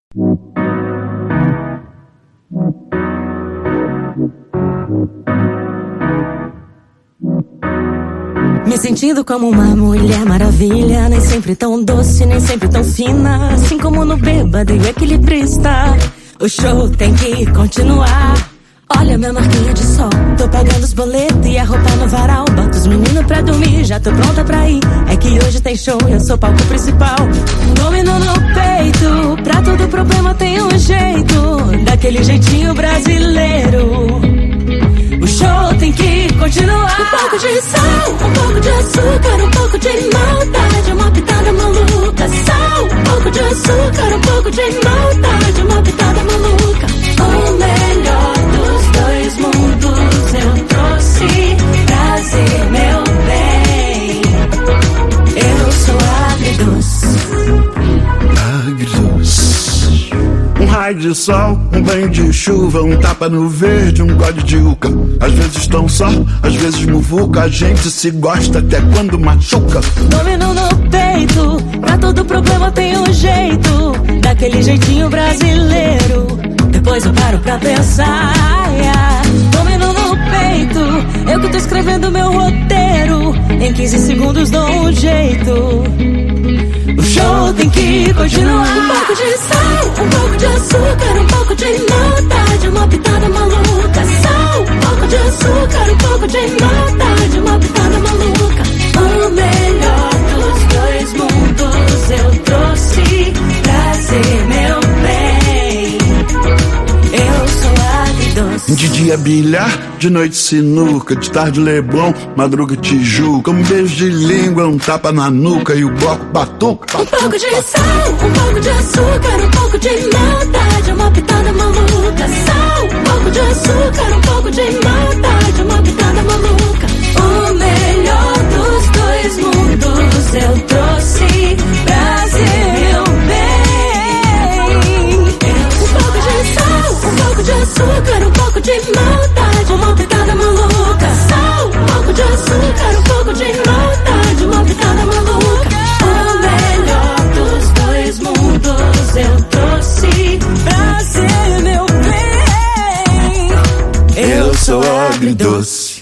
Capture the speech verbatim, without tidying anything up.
Me sentindo como uma mulher maravilha, nem sempre tão doce, nem sempre tão fina, assim como no bêbado e o equilibrista. O show tem que continuar. Olha minha marquinha de sol, tô pagando os boletos e a roupa no varal. Boto os meninos pra dormir, já tô pronta pra ir. É que hoje tem show e eu sou palco principal. Domino no peito, pra todo problema tem um jeito, daquele jeitinho brasileiro. O show tem que continuar. Um pouco de sal, um pouco de açúcar, um pouco de maldade, uma pitada maluca. Sal, um pouco de açúcar, um pouco de maldade, uma pitada maluca. O melhor dos dois mundos eu trouxe, prazer, meu bem. Eu sou agridoce. Agridoce. Um raio de sol, um banho de chuva, um tapa no verde, um gole de uca. Às vezes tão só, às vezes muvuca. A gente se gosta até quando machuca. Domino no peito, pra todo problema tem um jeito, daquele jeitinho brasileiro. Depois eu paro pra pensar, yeah. Domino no peito, eu que tô escrevendo meu roteiro. Em quinze segundos dou um jeito. O show tem que continuar. Um pouco de sal, um pouco de açúcar, um pouco de maldade, uma pitada maluca. Sal, um pouco de açúcar, um pouco de maldade, uma pitada maluca. O melhor dos dois mundos eu trouxe, prazer, meu bem. Eu sou agridoce. De dia bilhar, de noite sinuca, de tarde Leblon, madruga Tijuca. Um beijo de língua, um tapa na nuca e o bloco batuca. Um pouco de sal, um pouco de açúcar, um pouco de maldade, uma pitada maluca. Sal, um pouco de açúcar, um pouco de maldade, uma pitada maluca. O melhor dos dois mundos eu trouxe, prazer, meu bem. Um pouco de sal, um pouco de açúcar, um pouco de maldade, uma pitada maluca. Sal, um pouco de açúcar, um pouco de maldade, uma pitada maluca. O melhor dos dois mundos eu trouxe, prazer, meu bem. Eu sou agridoce.